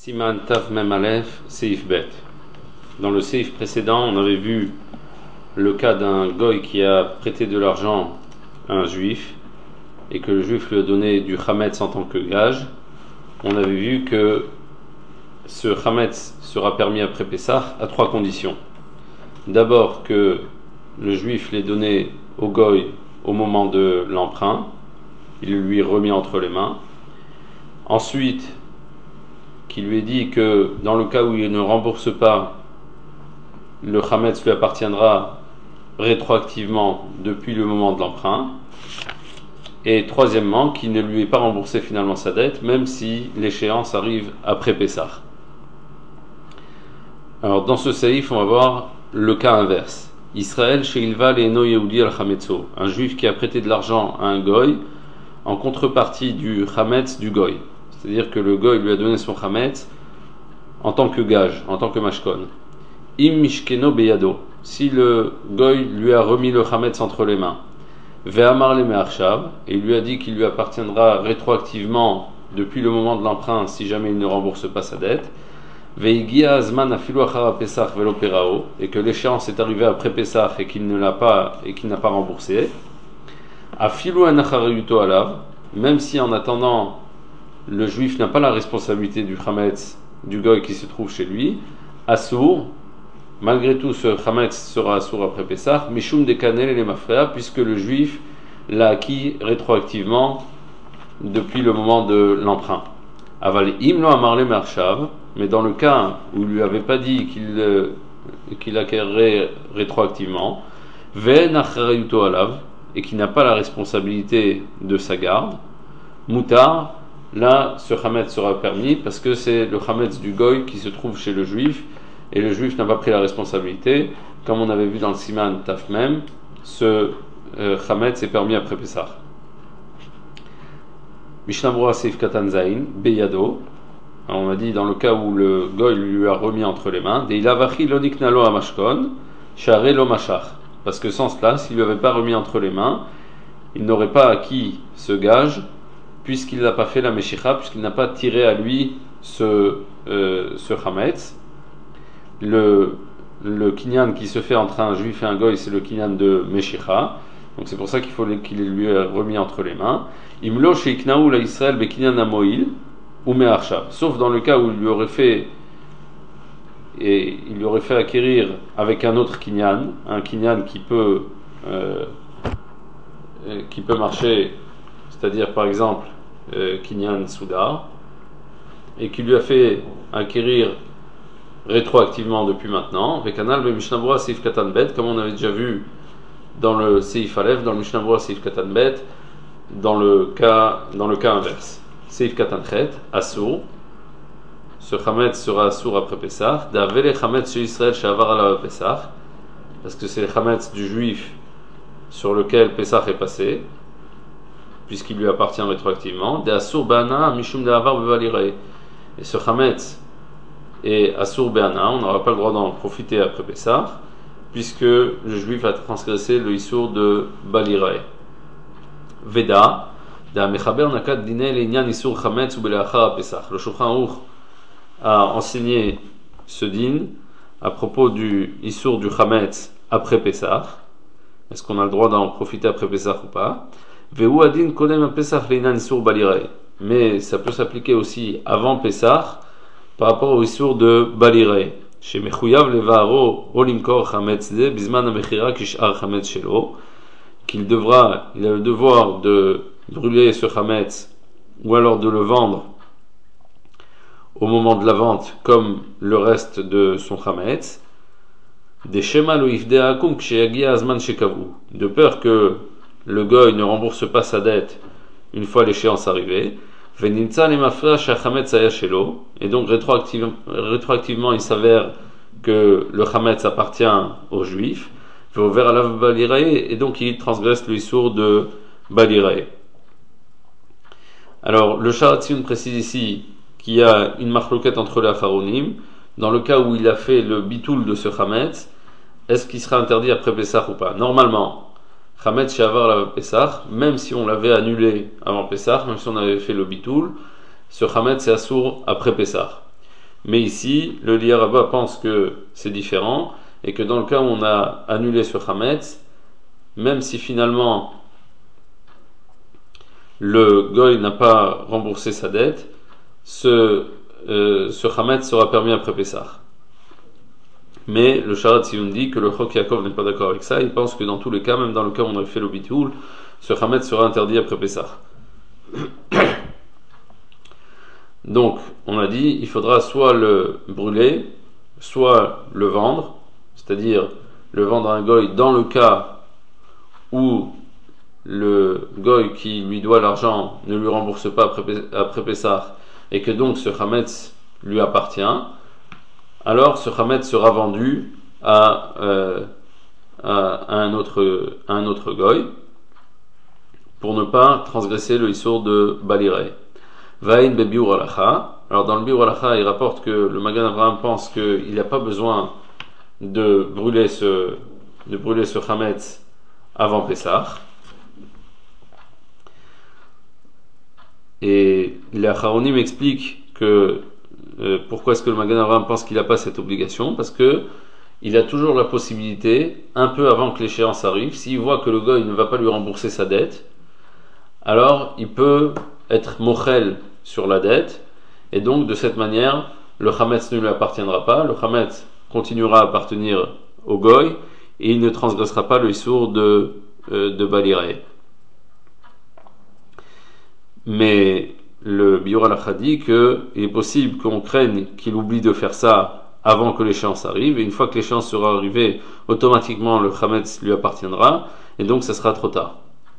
Siman Tav Mem Aleph Seif Bet. Dans le Seif précédent, on avait vu le cas d'un goy qui a prêté de l'argent à un juif et que le juif lui a donné du chametz en tant que gage. On avait vu que ce chametz sera permis après Pessah à trois conditions. D'abord que le juif l'ait donné au goy au moment de l'emprunt, il le lui est remis entre les mains. Ensuite, qu'il lui ait dit que dans le cas où il ne rembourse pas, le chametz lui appartiendra rétroactivement depuis le moment de l'emprunt. Et troisièmement, qu'il ne lui ait pas remboursé finalement sa dette, même si l'échéance arrive après Pessah. Alors dans ce saïf, on va voir le cas inverse. Israël she'ilva le'eno yehudi al chametzo, un juif qui a prêté de l'argent à un goy en contrepartie du chametz du goy. C'est-à-dire que le goy lui a donné son chametz en tant que gage, en tant que mashkon. Im mishkeno beyado, si le goy lui a remis le chametz entre les mains. Ve'amar le me'arshav, et il lui a dit qu'il lui appartiendra rétroactivement depuis le moment de l'emprunt si jamais il ne rembourse pas sa dette. Ve'igia azman afilu achara pesach velo perao, et que l'échéance est arrivée après Pessah et qu'il n'a pas remboursé. Afilu anacharayuto alav, même si en attendant le juif n'a pas la responsabilité du chametz du goy qui se trouve chez lui, assour, malgré tout ce chametz sera assour après Pessah, mishum dekanel et les mafrea, puisque le juif l'a acquis rétroactivement depuis le moment de l'emprunt. Aval imlo amarle mershav, mais dans le cas où il lui avait pas dit qu'il acquerrait rétroactivement, ve'en acharayuto alav, et qui n'a pas la responsabilité de sa garde, mutar, là, ce chametz sera permis parce que c'est le chametz du goy qui se trouve chez le juif et le juif n'a pas pris la responsabilité. Comme on avait vu dans le Siman Taf Mem, ce chametz est permis après Pessah. Mishnah Berurah Seif Katan Zayin, Beyado. On a dit dans le cas où le goy lui a remis entre les mains, Deilavachi lo niknalo amashkon, share lo mashach. Parce que sans cela, s'il ne lui avait pas remis entre les mains, il n'aurait pas acquis ce gage, puisqu'il n'a pas fait la meshicha, puisqu'il n'a pas tiré à lui ce chametz. Le kinyan qui se fait entre un juif et un goy, c'est le kinyan de meshicha. Donc c'est pour ça qu'il faut qu'il lui ait remis entre les mains. Imlo sheiknaou la Israël be kinyan amoil ou me'arshav. Sauf dans le cas où il lui aurait fait acquérir avec un autre kinyan, un kinyan qui peut marcher, c'est-à-dire par exemple kinyan soudar, et qui lui a fait acquérir rétroactivement depuis maintenant, avec un albe Mishnah Berurah Seif Katan Bet, comme on avait déjà vu dans le Seif Aleph, dans le Mishnah Berurah Seif Katan Bet, dans le cas inverse. Seif Katan Chet, Assour, ce chametz sera assour après Pessah, d'avele chametz chez Israël she'avar ala Pessah, parce que c'est le chametz du juif sur lequel Pessah est passé, puisqu'il lui appartient rétroactivement, de assour be'ana mishum de'avar bevalirei. Et ce chametz est assour be'ana, on n'aura pas le droit d'en profiter après Pessah, puisque le juif a transgressé le issour de balirei. Veda, da mechaber nakat dinei le'inyan issour chametz ou beleachar Pessah. Le Shulchan Aruch a enseigné ce din à propos du issour du chametz après Pessah. Est-ce qu'on a le droit d'en profiter après Pessah ou pas? Ve'u adin kodem Pessah le'inyan issour balirei. Mais ça peut s'appliquer aussi avant Pessah par rapport au issour de balirei. Chez Mechouyav levaro olimkor chametz de bizman amechira kishar chametz shelo, il a le devoir de brûler ce chametz ou alors de le vendre au moment de la vente comme le reste de son chametz, de peur que le goy ne rembourse pas sa dette une fois l'échéance arrivée, et donc rétroactivement il s'avère que le chametz appartient aux juifs, et donc il transgresse le issour de balirei. Alors le Sharatzion précise ici qu'il y a une marloquette entre les afaronim. Dans le cas où il a fait le bitoul de ce chametz, est-ce qu'il sera interdit après Pessah ou pas? Normalement, chametz she'avar la Pessah, même si on l'avait annulé avant Pessah, même si on avait fait le bitoul, ce chametz est assour après Pessah. Mais ici, le Liaraba pense que c'est différent et que dans le cas où on a annulé ce Hametz, même si finalement le Goy n'a pas remboursé sa dette, ce Hametz sera permis après Pessah. Mais le Sharat Sion dit que le Chok Yaakov n'est pas d'accord avec ça. Il pense que dans tous les cas, même dans le cas où on a fait le Bitoul, ce Hametz sera interdit après Pessah. Donc, on a dit, il faudra soit le brûler, soit le vendre, c'est-à-dire le vendre à un Goy dans le cas où le Goy qui lui doit l'argent ne lui rembourse pas après Pessah et que donc ce Hametz lui appartient. Alors ce Hametz sera vendu à un autre Goy pour ne pas transgresser le Issour de Balirei. Vaïn bebiur alacha. Alors dans le biur alacha, il rapporte que le Magan Avraham pense qu'il n'y a pas besoin de brûler ce Hametz avant Pessah. Et les Acharonim expliquent que pourquoi est-ce que le Magan Avraham pense qu'il n'a pas cette obligation, parce que il a toujours la possibilité, un peu avant que l'échéance arrive, s'il voit que le goy ne va pas lui rembourser sa dette, alors il peut être mochel sur la dette, et donc de cette manière, le Hametz ne lui appartiendra pas, le Hametz continuera à appartenir au goy, et il ne transgressera pas le Issour de Balirei. Mais le Biur al-Akha dit qu'il est possible qu'on craigne qu'il oublie de faire ça avant que l'échéance arrive, et une fois que l'échéance sera arrivée, automatiquement le Hametz lui appartiendra, et donc ça sera trop tard.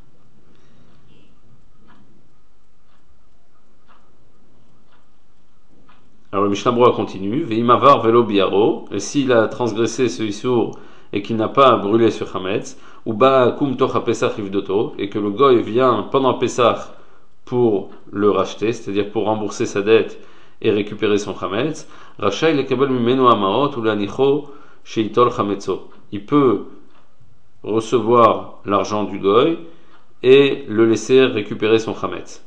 Alors le Mishnah Brura continue, Veimavar velo biaro, et s'il a transgressé ce Issour et qu'il n'a pas brûlé sur Hametz, ou ba kum tocha Pesach ivdoto, et que le goy vient pendant Pesach pour le racheter, c'est-à-dire pour rembourser sa dette et récupérer son Hametz, Rachai lekabel mimenu amaot ou lanicho sheitol Hametzo. Il peut recevoir l'argent du goy et le laisser récupérer son Hametz.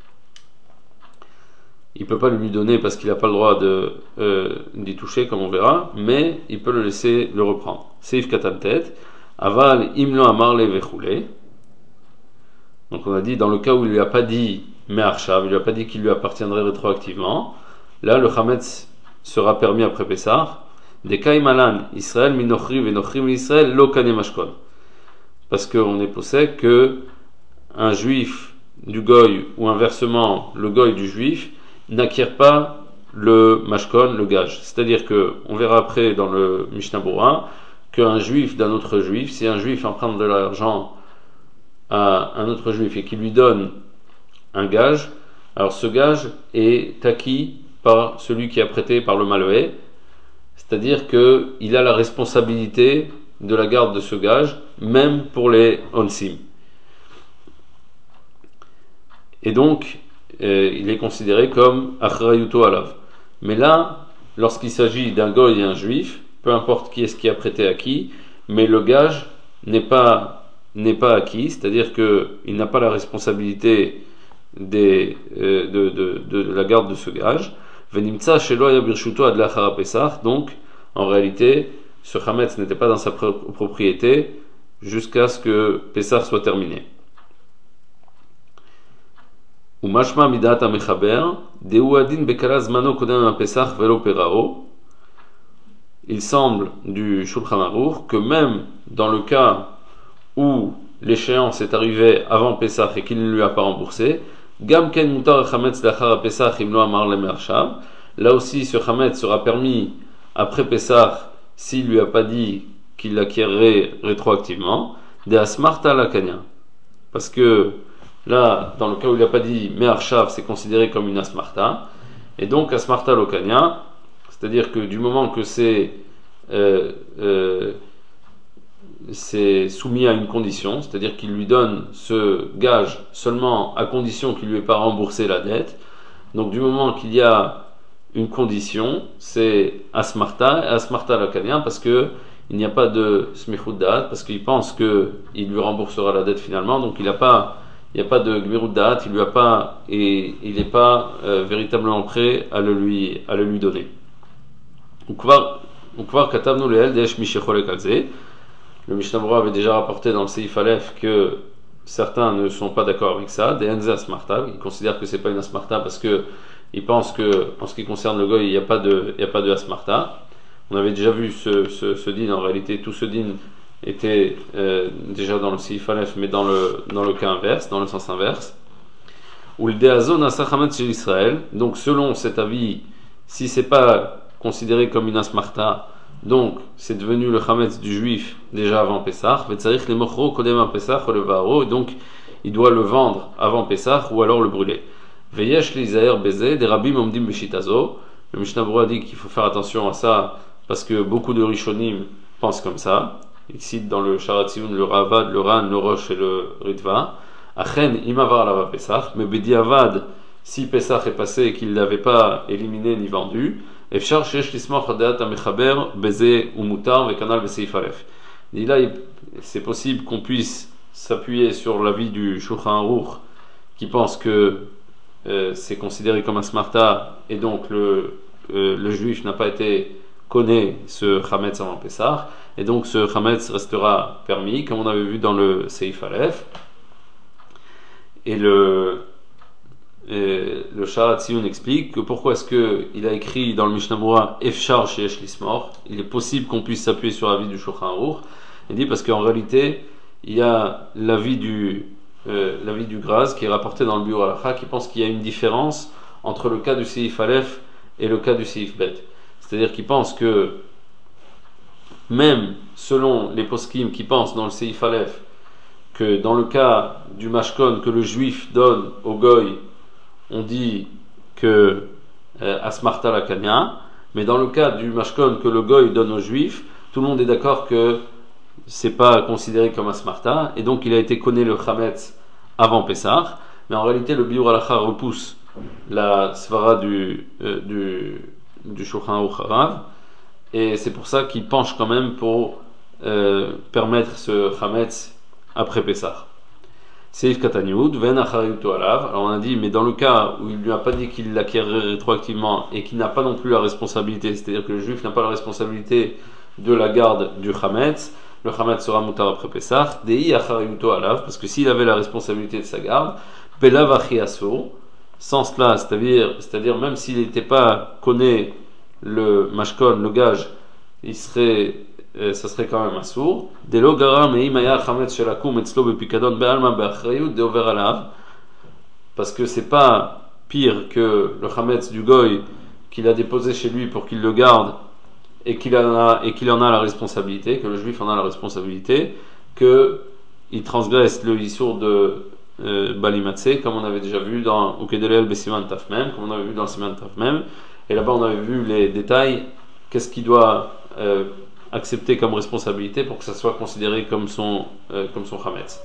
Il ne peut pas lui donner parce qu'il n'a pas le droit d'y toucher, comme on verra, mais il peut le laisser le reprendre. Seif katantet, aval imlo amarle vechoule. Donc on a dit, dans le cas où il ne lui a pas dit me'arshav, il ne lui a pas dit qu'il lui appartiendrait rétroactivement, là le Hametz sera permis après Pessah. Des kaimalan, Israël minochri venochrim Israël lo kane mashkon. Parce qu'on est possède que un juif du goy, ou inversement le goy du juif, n'acquiert pas le mashkon, le gage. C'est-à-dire que, on verra après dans le Mishnah Brura, qu'un juif d'un autre juif, si un juif emprunte de l'argent à un autre juif et qu'il lui donne un gage, alors ce gage est acquis par celui qui a prêté par le Maloué, c'est-à-dire qu'il a la responsabilité de la garde de ce gage, même pour les onsim. Et donc, il est considéré comme achrayuto alav. Mais là, lorsqu'il s'agit d'un goy et un juif, peu importe qui est-ce qui a prêté à qui, mais le gage n'est pas acquis, c'est-à-dire qu'il n'a pas la responsabilité de la garde de ce gage. Venimtsa shelo haya birshuto ad lachar Pesach. Donc, en réalité, ce Hametz n'était pas dans sa propriété jusqu'à ce que Pesach soit terminé. Umashma midat amechaber deu adin bekala zmano kodem Pesach velo perao. Il semble du Shulchan Aruch que même dans le cas où l'échéance est arrivée avant Pesach et qu'il ne lui a pas remboursé, gam ken mutar chametz lachar Pesach im lo amar lemershav. Là aussi, ce chametz sera permis après Pesach s'il lui a pas dit qu'il l'acquerrait rétroactivement. De asmarta la kanya, parce que là, dans le cas où il n'a pas dit mershav, c'est considéré comme une asmarta, et donc asmarta lokanya, c'est-à-dire que du moment que c'est soumis à une condition, c'est-à-dire qu'il lui donne ce gage seulement à condition qu'il ne lui ait pas remboursé la dette. Donc du moment qu'il y a une condition, c'est asmarta lakanien, parce que il n'y a pas de smichut da'at, parce qu'il pense qu'il lui remboursera la dette finalement, donc il n'y a pas de gmirut da'at, il n'est pas véritablement prêt à le lui donner. Ukvar katabnu leel desh mishecholek alze. Le Mishnah Berurah avait déjà rapporté dans le Seif Aleph que certains ne sont pas d'accord avec ça. Des Enza Asmarta, ils considèrent que c'est pas une Asmarta parce que ils pensent que en ce qui concerne le Goy, il n'y a pas de Asmarta. On avait déjà vu ce din. En réalité, tout ce din était déjà dans le Seif Aleph, mais dans le cas inverse, dans le sens inverse. Ou le Deazo Nasa Chametz chez Israël. Donc, selon cet avis, si c'est pas considéré comme une Asmarta, donc c'est devenu le Chametz du juif déjà avant Pessah. Vetzarich le mochro kodem Pessah le varo. Donc, il doit le vendre avant Pessah ou alors le brûler. Veyesh lizaer bezeh des rabbim omdim beshitazo. Le Mishnah Berurah dit qu'il faut faire attention à ça parce que beaucoup de Rishonim pensent comme ça. Ils citent dans le Sharatziun le Ravad, le Ran, le Rosh et le Ritva. Achen imavar lava Pesach, mais Bediavad, si Pesach est passé et qu'il ne l'avait pas éliminé ni vendu, Efshar shesh lismach hadat amechaber beze ou mutar vekanal beseif alef. Et là, c'est possible qu'on puisse s'appuyer sur l'avis du Shulchan Aruch qui pense que c'est considéré comme un smarta et donc le juif n'a pas été connaît ce chametz avant Pessah et donc ce chametz restera permis comme on avait vu dans le Seif Aleph. Et le Sharat Tziyun explique que pourquoi est-ce qu'il a écrit dans le Mishnah Berurah Efshar sheyesh lismor, il est possible qu'on puisse s'appuyer sur l'avis du Shulchan Aruch. Il dit parce qu'en réalité il y a l'avis du Graz qui est rapporté dans le Biur Halacha qui pense qu'il y a une différence entre le cas du Seif Aleph et le cas du Seif Bet. C'est-à-dire qu'il pense que même selon les poskim qui pensent dans le Seif Aleph que dans le cas du mashkon que le juif donne au goy, on dit que asmarta la kanya, mais dans le cas du mashkon que le goy donne au juif, tout le monde est d'accord que c'est pas considéré comme asmarta, et donc il a été connu le chametz avant Pessah, mais en réalité le biur halacha repousse la svara du Shulchan Aruch Harav, et c'est pour ça qu'il penche quand même pour permettre ce chametz après Pessah. Seif Kataniud, Ven Achariyuto Alav. Alors on a dit, mais dans le cas où il ne lui a pas dit qu'il l'acquerrait rétroactivement et qu'il n'a pas non plus la responsabilité, c'est-à-dire que le juif n'a pas la responsabilité de la garde du Chametz, le Chametz sera mutar après Pessah, Dei Achariyuto Alav, parce que s'il avait la responsabilité de sa garde, Pelav Achiaso, sans cela, c'est-à-dire même s'il n'était pas connu le mashkon, le gage, ça serait quand même assour. Delo garam et imaya chametz shelakum etzlo bepikadon be'alma be'achrayut deover alav, parce que c'est pas pire que le chametz du goy qu'il a déposé chez lui pour qu'il le garde et qu'il en a la responsabilité, que le juif en a la responsabilité, que il transgresse le issour de Balimatse, comme on avait déjà vu dans Ukedelel Besiman Tafmem, comme on avait vu dans le Siman Tafmem, et là-bas on avait vu les détails, qu'est-ce qu'il doit accepter comme responsabilité pour que ça soit considéré comme son chametz.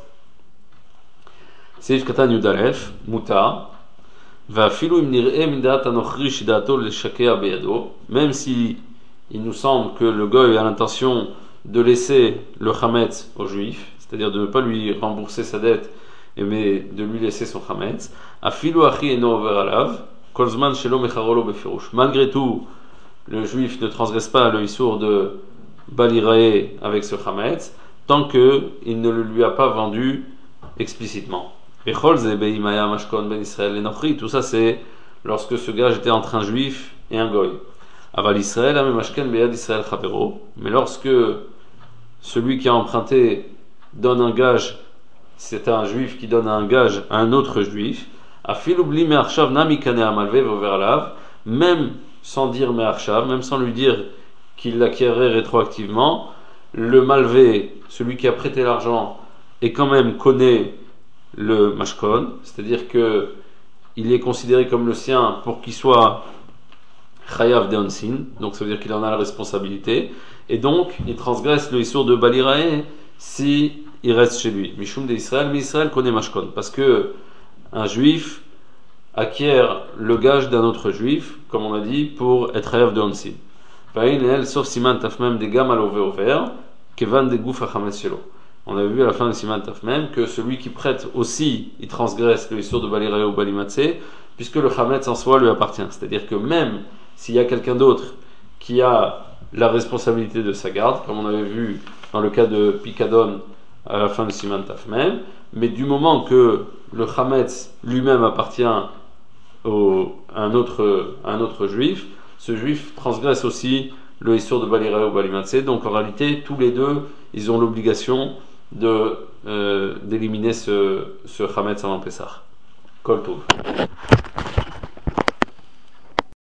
Seif Katan Yudalef, Muta, va filu imnir'e mindat anochri shidato le shakea beyado, même si il nous semble que le goy a l'intention de laisser le chametz au juif, c'est-à-dire de ne pas lui rembourser sa dette, mais de lui laisser son chametz. Afilu achi eno over alav, kolzman shelo mecharolo befirush. Malgré tout, le juif ne transgresse pas le issour de balirae avec ce chametz, tant qu'il ne le lui a pas vendu explicitement. Bechol ze beimaya mashkon ben Israël et nochri. Tout ça c'est lorsque ce gage était entre un juif et un goy. Aval Israël ame mashken beyad Israël chavero. Mais lorsque celui qui a emprunté donne un gage, c'est un juif qui donne un gage à un autre juif, afil oubli me'arshav nami kane amalve vover alav, même sans dire me'arshav, même sans lui dire qu'il l'acquerrait rétroactivement, le malvé, celui qui a prêté l'argent, est quand même connaît le mashkon, c'est-à-dire que il est considéré comme le sien pour qu'il soit chayav de onsin, donc ça veut dire qu'il en a la responsabilité, et donc il transgresse le issour de balirae si il reste chez lui. Mishum de Israël, mais Israël connaît mashkon, parce que un juif acquiert le gage d'un autre juif, comme on a dit, pour être chayav de onsin. Sauf siman tafmem des gamma over kevan des gouf achametz shelo. On a vu à la fin de siman tafmem que celui qui prête aussi, il transgresse le issour de balirae ou balimatse, puisque le chametz en soi lui appartient. C'est-à-dire que même s'il y a quelqu'un d'autre qui a la responsabilité de sa garde, comme on avait vu dans le cas de Picadon à la fin du Siman Tafmem, mais du moment que le Chametz lui-même appartient à un autre juif, ce juif transgresse aussi le Issur de Balira ou Balimatse. Donc en réalité, tous les deux, ils ont l'obligation d'éliminer ce Chametz avant Pessah. Kol Tov.